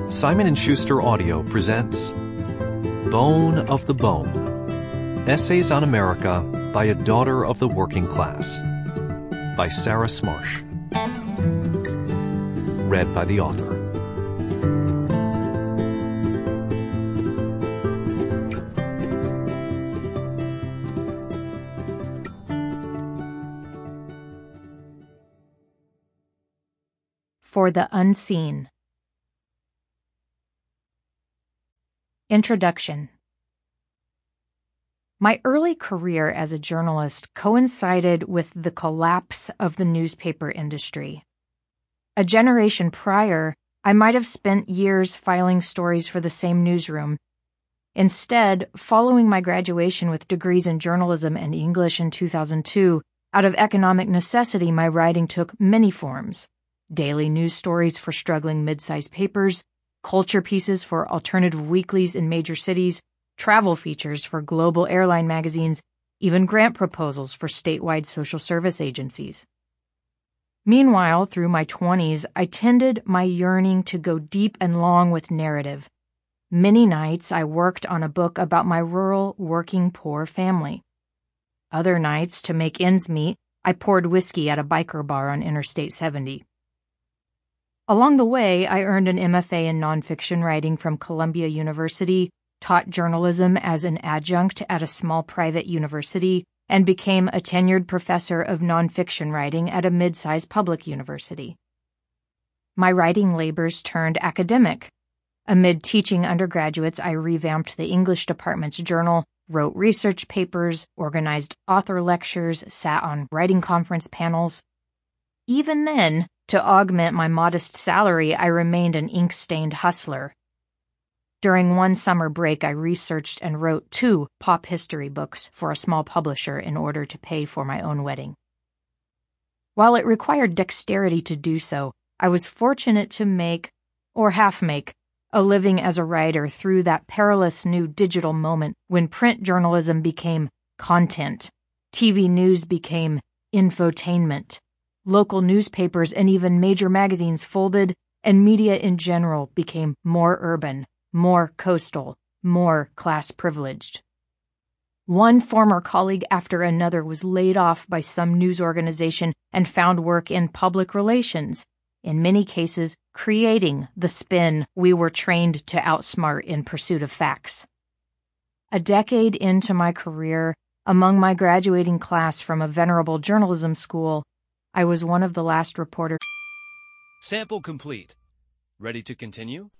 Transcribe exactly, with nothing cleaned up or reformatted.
Simon and Schuster Audio presents Bone of the Bone, Essays on America by a Daughter of the Working Class, by Sarah Smarsh. Read by the author. For the Unseen. Introduction. My early career as a journalist coincided with the collapse of the newspaper industry. A generation prior, I might have spent years filing stories for the same newsroom. Instead, following my graduation with degrees in journalism and English in two thousand two, out of economic necessity, my writing took many forms. Daily news stories for struggling mid-sized papers, culture pieces for alternative weeklies in major cities, travel features for global airline magazines, even grant proposals for statewide social service agencies. Meanwhile, through my twenties, I tended my yearning to go deep and long with narrative. Many nights I worked on a book about my rural, working poor family. Other nights, to make ends meet, I poured whiskey at a biker bar on Interstate seventy. Along the way, I earned an M F A in nonfiction writing from Columbia University, taught journalism as an adjunct at a small private university, and became a tenured professor of nonfiction writing at a mid-sized public university. My writing labors turned academic. Amid teaching undergraduates, I revamped the English department's journal, wrote research papers, organized author lectures, sat on writing conference panels. Even then, to augment my modest salary, I remained an ink-stained hustler. During one summer break, I researched and wrote two pop history books for a small publisher in order to pay for my own wedding. While it required dexterity to do so, I was fortunate to make, or half-make, a living as a writer through that perilous new digital moment when print journalism became content, T V news became infotainment. Local newspapers and even major magazines folded, and media in general became more urban, more coastal, more class-privileged. One former colleague after another was laid off by some news organization and found work in public relations, in many cases creating the spin we were trained to outsmart in pursuit of facts. A decade into my career, among my graduating class from a venerable journalism school, I was one of the last reporters. Sample complete. Ready to continue?